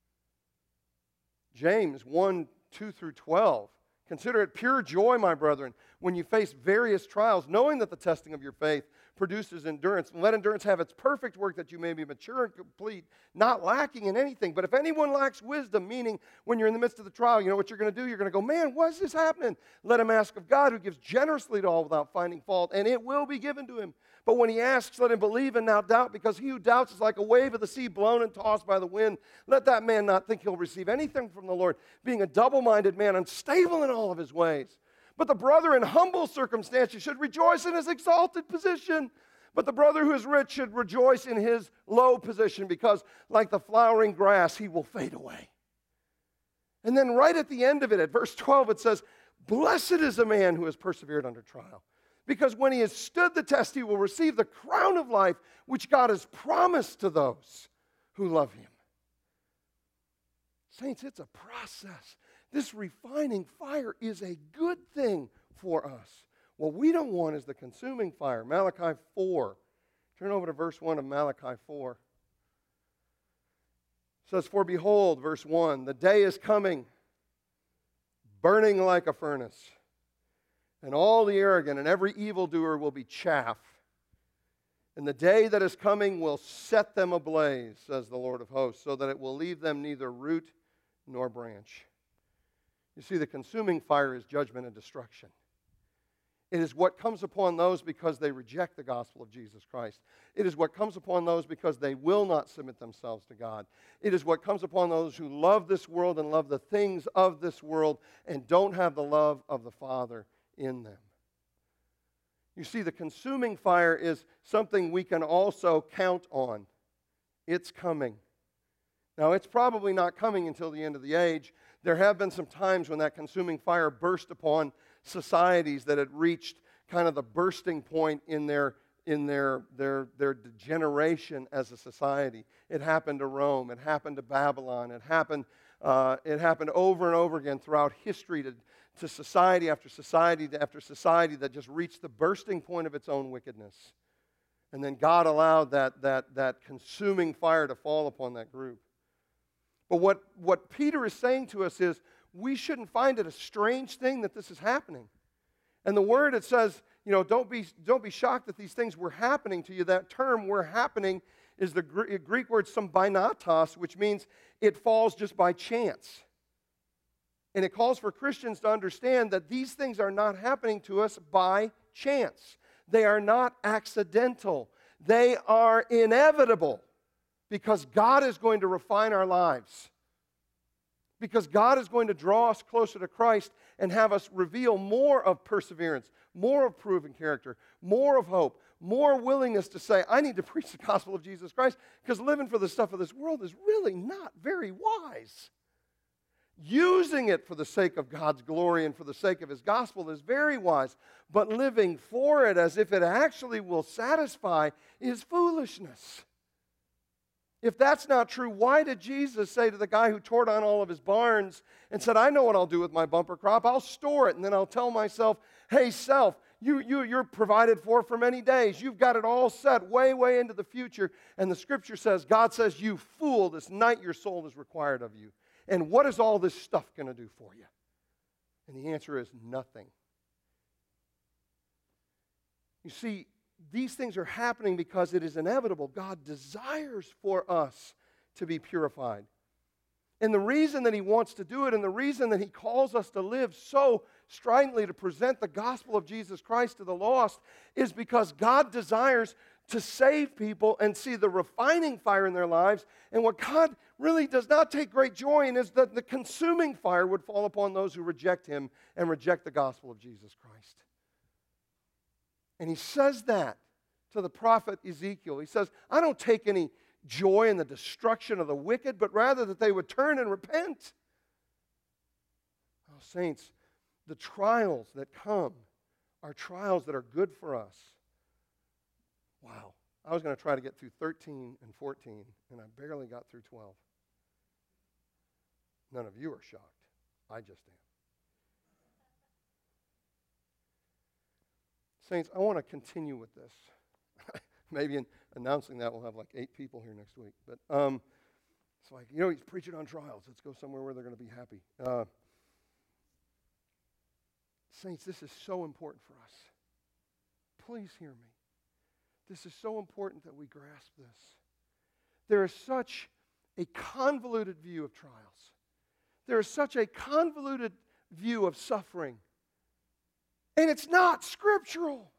James 1:2-12. Consider it pure joy, my brethren, when you face various trials, knowing that the testing of your faith produces endurance. And let endurance have its perfect work, that you may be mature and complete, not lacking in anything. But if anyone lacks wisdom, meaning when you're in the midst of the trial, you know what you're going to do? You're going to go, man, why is this happening? Let him ask of God, who gives generously to all without finding fault, and it will be given to him. But when he asks, let him believe and not doubt, because he who doubts is like a wave of the sea blown and tossed by the wind. Let that man not think he'll receive anything from the Lord, being a double-minded man, unstable in all of his ways. But the brother in humble circumstances should rejoice in his exalted position. But the brother who is rich should rejoice in his low position, because like the flowering grass, he will fade away. And then right at the end of it, at verse 12, it says, blessed is a man who has persevered under trial. Because when he has stood the test, he will receive the crown of life which God has promised to those who love him. Saints, it's a process. This refining fire is a good thing for us. What we don't want is the consuming fire. Malachi 4. Turn over to verse 1 of Malachi 4. It says, for behold, verse 1, the day is coming, burning like a furnace. And all the arrogant and every evildoer will be chaff. And the day that is coming will set them ablaze, says the Lord of hosts, so that it will leave them neither root nor branch. You see, the consuming fire is judgment and destruction. It is what comes upon those because they reject the gospel of Jesus Christ. It is what comes upon those because they will not submit themselves to God. It is what comes upon those who love this world and love the things of this world and don't have the love of the Father in them. You see, the consuming fire is something we can also count on. It's coming. Now, it's probably not coming until the end of the age. There have been some times when that consuming fire burst upon societies that had reached kind of the bursting point in their degeneration as a society. It happened to Rome. It happened to Babylon. It happened over and over again throughout history to society after society after society that just reached the bursting point of its own wickedness. And then God allowed that consuming fire to fall upon that group. But what Peter is saying to us is we shouldn't find it a strange thing that this is happening. And the word, it says, don't be shocked that these things were happening to you. That term, "were happening," is the Greek word symbinatos, which means it falls just by chance. And it calls for Christians to understand that these things are not happening to us by chance. They are not accidental. They are inevitable because God is going to refine our lives. Because God is going to draw us closer to Christ and have us reveal more of perseverance, more of proven character, more of hope, more willingness to say, I need to preach the gospel of Jesus Christ, because living for the stuff of this world is really not very wise. Using it for the sake of God's glory and for the sake of His gospel is very wise, but living for it as if it actually will satisfy is foolishness. If that's not true, why did Jesus say to the guy who tore down all of his barns and said, I know what I'll do with my bumper crop. I'll store it, and then I'll tell myself, hey, self, you're provided for many days. You've got it all set way, way into the future. And the Scripture says, God says, you fool, this night your soul is required of you. And what is all this stuff going to do for you? And the answer is nothing. You see, these things are happening because it is inevitable. God desires for us to be purified. And the reason that He wants to do it, and the reason that He calls us to live so stridently to present the gospel of Jesus Christ to the lost, is because God desires to save people and see the refining fire in their lives. And what God really does not take great joy in is that the consuming fire would fall upon those who reject Him and reject the gospel of Jesus Christ. And He says that to the prophet Ezekiel. He says, I don't take any joy in the destruction of the wicked, but rather that they would turn and repent. Oh, saints, the trials that come are trials that are good for us. Wow. I was going to try to get through 13 and 14, and I barely got through 12. None of you are shocked. I just am. Saints, I want to continue with this. Maybe in announcing that we'll have like 8 people here next week. But it's like, he's preaching on trials. Let's go somewhere where they're going to be happy. Saints, this is so important for us. Please hear me. This is so important that we grasp this. There is such a convoluted view of trials. There is such a convoluted view of suffering. And it's not scriptural.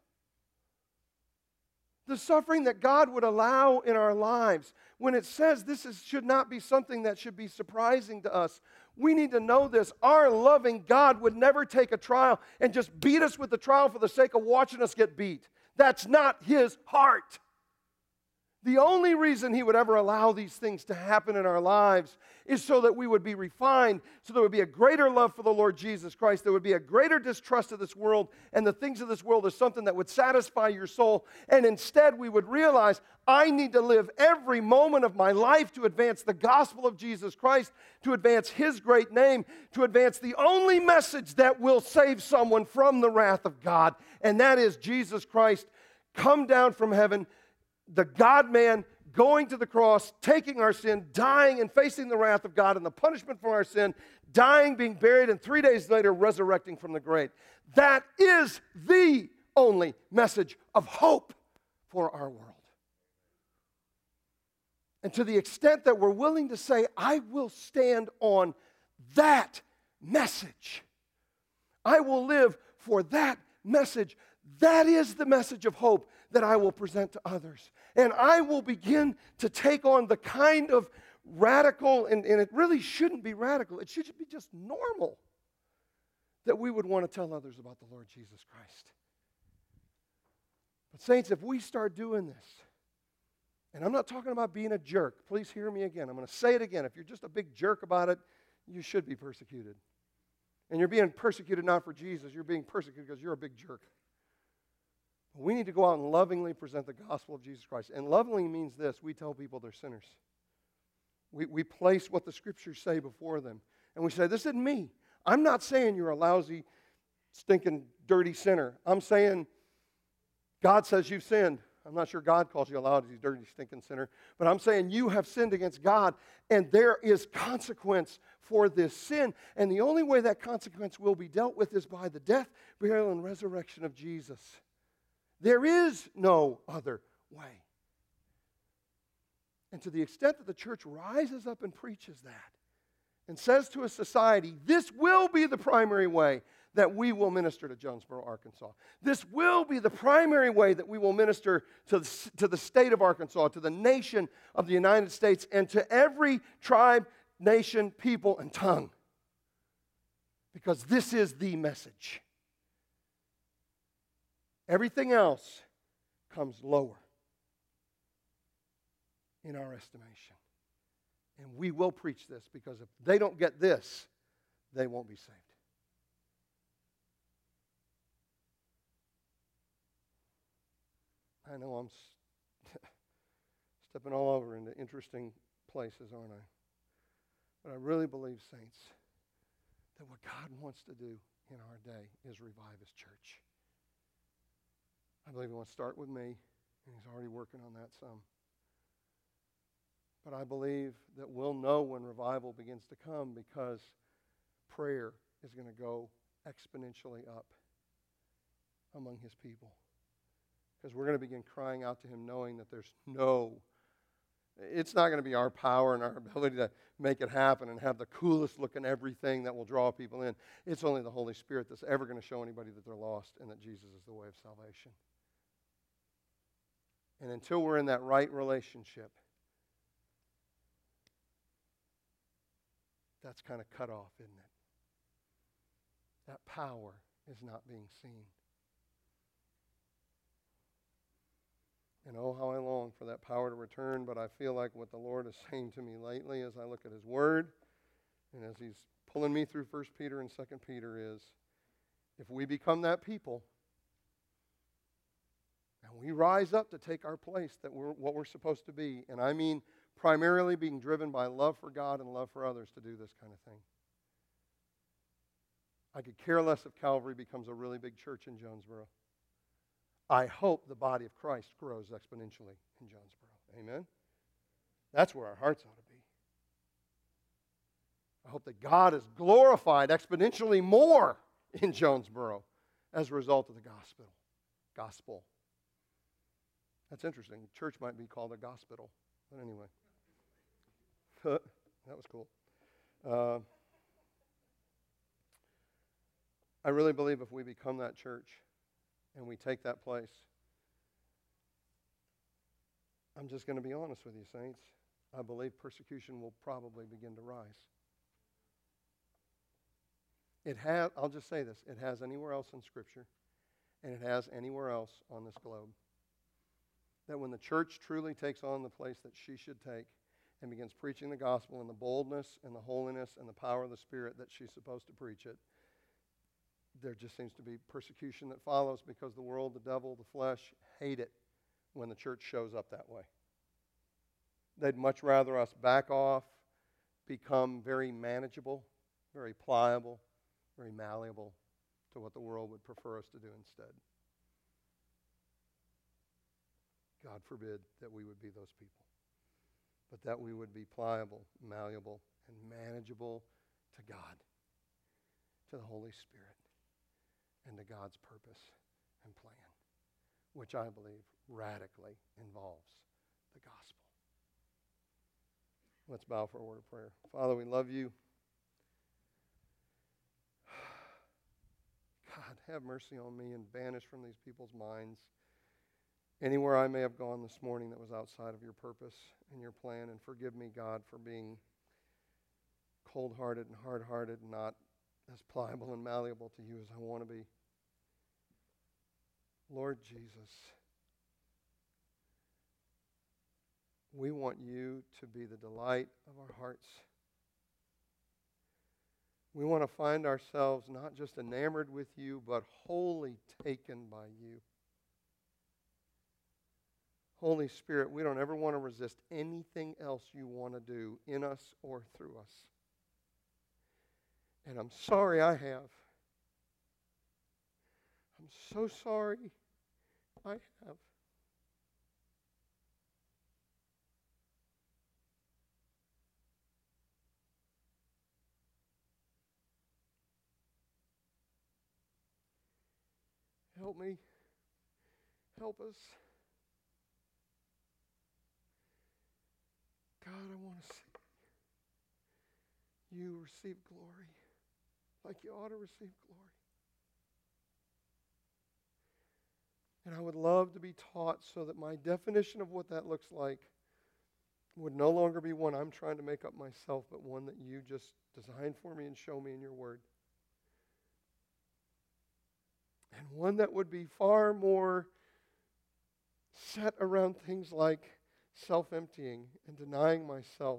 The suffering that God would allow in our lives, when it says should not be something that should be surprising to us, we need to know this. Our loving God would never take a trial and just beat us with the trial for the sake of watching us get beat. That's not His heart. The only reason He would ever allow these things to happen in our lives is so that we would be refined, so there would be a greater love for the Lord Jesus Christ. There would be a greater distrust of this world and the things of this world as something that would satisfy your soul. And instead we would realize, I need to live every moment of my life to advance the gospel of Jesus Christ, to advance His great name, to advance the only message that will save someone from the wrath of God. And that is Jesus Christ come down from heaven, the God-man going to the cross, taking our sin, dying and facing the wrath of God and the punishment for our sin, dying, being buried, and 3 days later resurrecting from the grave. That is the only message of hope for our world. And to the extent that we're willing to say, I will stand on that message, I will live for that message, that is the message of hope that I will present to others. And I will begin to take on the kind of radical, and it really shouldn't be radical, it should be just normal, that we would want to tell others about the Lord Jesus Christ. But saints, if we start doing this, and I'm not talking about being a jerk, please hear me again. I'm going to say it again. If you're just a big jerk about it, you should be persecuted. And you're being persecuted not for Jesus, you're being persecuted because you're a big jerk. We need to go out and lovingly present the gospel of Jesus Christ. And lovingly means this: we tell people they're sinners. We place what the Scriptures say before them. And we say, this isn't me. I'm not saying you're a lousy, stinking, dirty sinner. I'm saying, God says you've sinned. I'm not sure God calls you a lousy, dirty, stinking sinner, but I'm saying you have sinned against God, and there is consequence for this sin. And the only way that consequence will be dealt with is by the death, burial, and resurrection of Jesus. There is no other way. And to the extent that the church rises up and preaches that and says to a society, this will be the primary way that we will minister to Jonesboro, Arkansas. This will be the primary way that we will minister to the state of Arkansas, to the nation of the United States, and to every tribe, nation, people, and tongue. Because this is the message. Everything else comes lower in our estimation. And we will preach this, because if they don't get this, they won't be saved. I know I'm stepping all over into interesting places, aren't I? But I really believe, saints, that what God wants to do in our day is revive His church. I believe He wants to start with me, and He's already working on that some. But I believe that we'll know when revival begins to come, because prayer is going to go exponentially up among His people. Because we're going to begin crying out to Him, knowing that it's not going to be our power and our ability to make it happen and have the coolest looking everything that will draw people in. It's only the Holy Spirit that's ever going to show anybody that they're lost and that Jesus is the way of salvation. And until we're in that right relationship, that's kind of cut off, isn't it? That power is not being seen. And oh, how I long for that power to return, but I feel like what the Lord is saying to me lately as I look at His Word and as He's pulling me through 1 Peter and 2 Peter is, if we become that people and we rise up to take our place, that we're what we're supposed to be, and I mean primarily being driven by love for God and love for others to do this kind of thing. I could care less if Calvary becomes a really big church in Jonesboro. I hope the body of Christ grows exponentially in Jonesboro. Amen? That's where our hearts ought to be. I hope that God is glorified exponentially more in Jonesboro as a result of the gospel. That's interesting. Church might be called a gospel. But anyway. That was cool. I really believe if we become that church and we take that place, I'm just going to be honest with you, saints. I believe persecution will probably begin to rise. I'll just say this, it has anywhere else in Scripture, and it has anywhere else on this globe. That when the church truly takes on the place that she should take and begins preaching the gospel in the boldness and the holiness and the power of the Spirit that she's supposed to preach it, there just seems to be persecution that follows, because the world, the devil, the flesh hate it when the church shows up that way. They'd much rather us back off, become very manageable, very pliable, very malleable to what the world would prefer us to do instead. God forbid that we would be those people, but that we would be pliable, malleable, and manageable to God, to the Holy Spirit, and to God's purpose and plan, which I believe radically involves the gospel. Let's bow for a word of prayer. Father, we love you. God, have mercy on me and banish from these people's minds anywhere I may have gone this morning that was outside of your purpose and your plan. And forgive me, God, for being cold-hearted and hard-hearted and not as pliable and malleable to you as I want to be. Lord Jesus, we want you to be the delight of our hearts. We want to find ourselves not just enamored with you, but wholly taken by you. Holy Spirit, we don't ever want to resist anything else you want to do in us or through us. And I'm sorry I have. I'm so sorry I have. help me. Help us. God, I want to see you receive glory like you ought to receive glory. And I would love to be taught so that my definition of what that looks like would no longer be one I'm trying to make up myself, but one that you just designed for me and show me in your word. And one that would be far more set around things like self-emptying and denying myself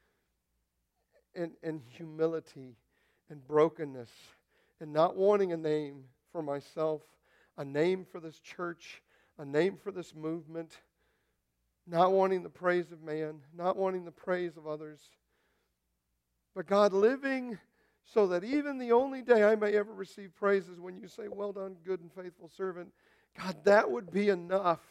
and humility and brokenness and not wanting a name for myself, a name for this church, a name for this movement, not wanting the praise of man, not wanting the praise of others. But God, living so that even the only day I may ever receive praise is when you say, well done, good and faithful servant. God, that would be enough.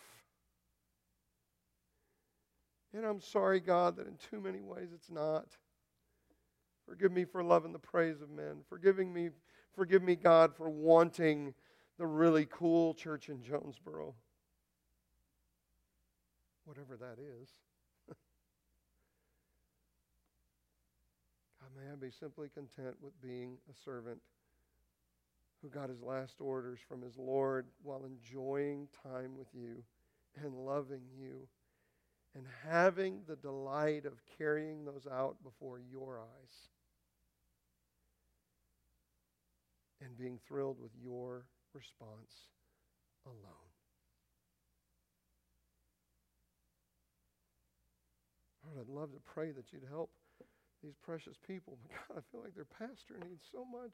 And I'm sorry, God, that in too many ways it's not. Forgive me for loving the praise of men. Forgive me, God, for wanting the really cool church in Jonesboro. Whatever that is. God, may I be simply content with being a servant who got his last orders from his Lord while enjoying time with you and loving you and having the delight of carrying those out before your eyes and being thrilled with your response alone. Lord, I'd love to pray that you'd help these precious people. But God, I feel like their pastor needs so much.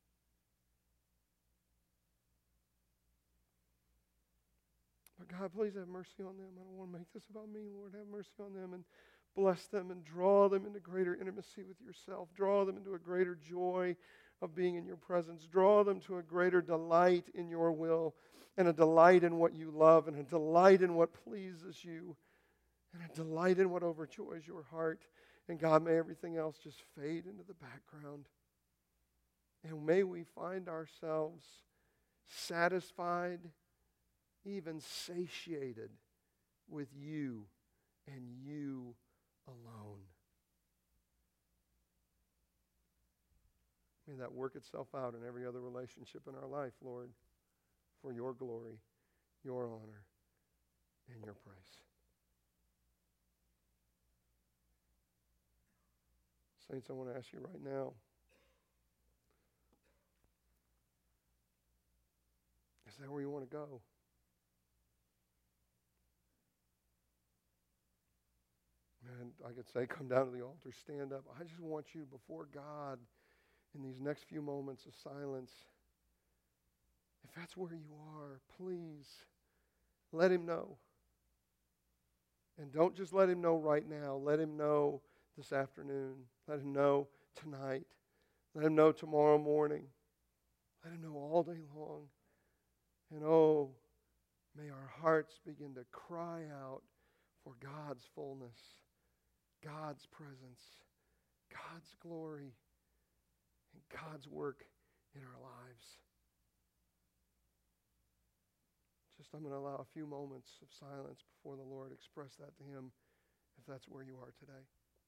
But God, please have mercy on them. I don't want to make this about me, Lord. Have mercy on them and bless them and draw them into greater intimacy with yourself. Draw them into a greater joy of being in your presence. Draw them to a greater delight in your will and a delight in what you love and a delight in what pleases you and a delight in what overjoys your heart. And God, may everything else just fade into the background. And may we find ourselves satisfied, even satiated with you and you alone. May that work itself out in every other relationship in our life, Lord, for your glory, your honor, and your praise. Saints, I want to ask you right now, is that where you want to go? Man, I could say, come down to the altar, stand up. I just want you before God in these next few moments of silence. If that's where you are, please let him know. And don't just let him know right now. Let him know this afternoon. Let him know tonight. Let him know tomorrow morning. Let him know all day long. And oh, may our hearts begin to cry out for God's fullness, God's presence, God's glory, and God's work in our lives. I'm going to allow a few moments of silence before the Lord. Express that to him if that's where you are today.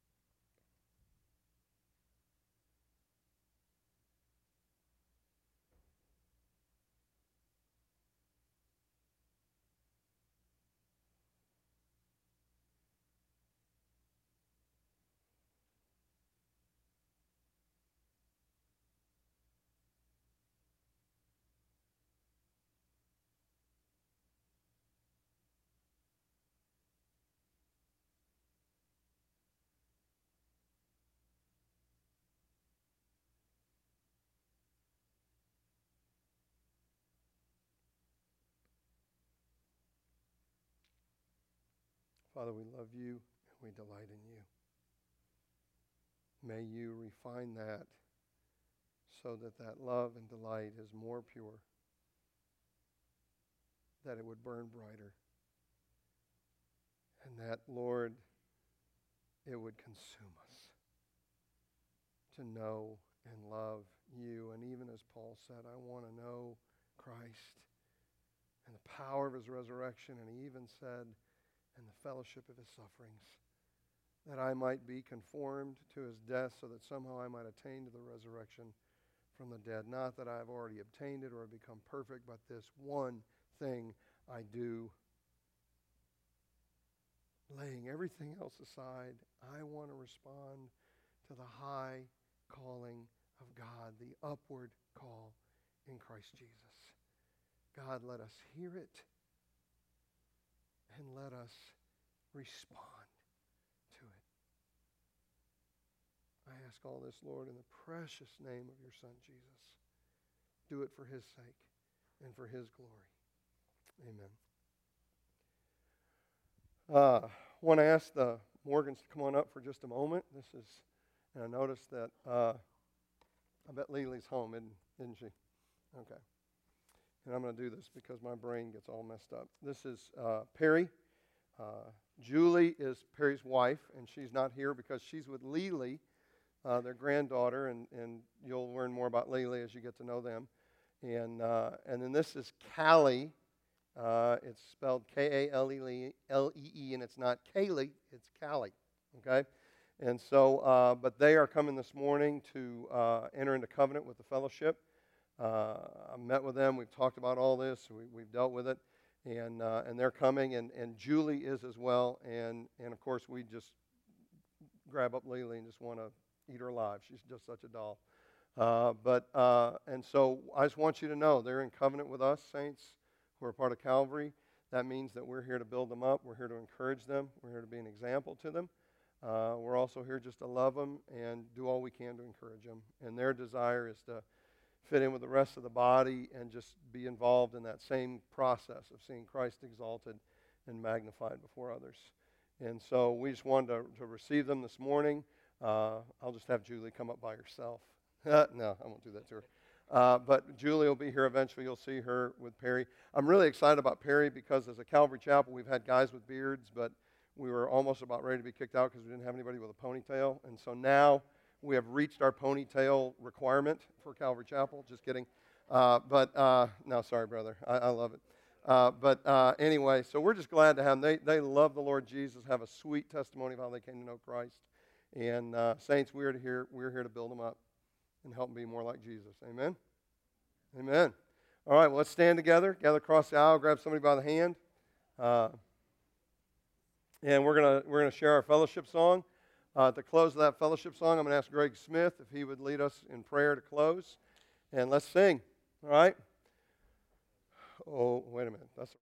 Father, we love you and we delight in you. May you refine that so that that love and delight is more pure, that it would burn brighter, and that, Lord, it would consume us to know and love you. And even as Paul said, I want to know Christ power of his resurrection, and he even said, in the fellowship of his sufferings, that I might be conformed to his death, so that somehow I might attain to the resurrection from the dead. Not that I have already obtained it or have become perfect, but this one thing I do, laying everything else aside, I want to respond to the high calling of God, the upward call in Christ Jesus. God, let us hear it and let us respond to it. I ask all this, Lord, in the precious name of your Son, Jesus. Do it for his sake and for his glory. Amen. I want to ask the Morgans to come on up for just a moment. And I noticed that, I bet Lily's home, isn't she? Okay. And I'm going to do this because my brain gets all messed up. This is Perry. Julie is Perry's wife, and she's not here because she's with Lily, their granddaughter, and you'll learn more about Lily as you get to know them. And then this is Callie. It's spelled K-A-L-E-E, and it's not Kaylee, it's Callie. Okay? And so, but they are coming this morning to enter into covenant with the fellowship. I met with them. We've talked about all this. We've dealt with it. And they're coming, and Julie is as well. And of course, we just grab up Lily and just want to eat her alive. She's just such a doll. And so I just want you to know they're in covenant with us, saints who are part of Calvary. That means that we're here to build them up. We're here to encourage them. We're here to be an example to them. We're also here just to love them and do all we can to encourage them. And their desire is to fit in with the rest of the body and just be involved in that same process of seeing Christ exalted and magnified before others. And so we just wanted to receive them this morning. I'll just have Julie come up by herself. No, I won't do that to her. But Julie will be here eventually. You'll see her with Perry. I'm really excited about Perry because as a Calvary Chapel, we've had guys with beards, but we were almost about ready to be kicked out because we didn't have anybody with a ponytail. And so now we have reached our ponytail requirement for Calvary Chapel. Just kidding. No, sorry, brother. I love it. Anyway, so we're just glad to have them. They love the Lord Jesus, have a sweet testimony of how they came to know Christ. And saints, we're here to build them up and help them be more like Jesus. Amen? Amen. All right, well, let's stand together, gather across the aisle, grab somebody by the hand. And we're gonna share our fellowship song. At the close of that fellowship song, I'm going to ask Greg Smith if he would lead us in prayer to close. And let's sing. All right? Oh, wait a minute. That's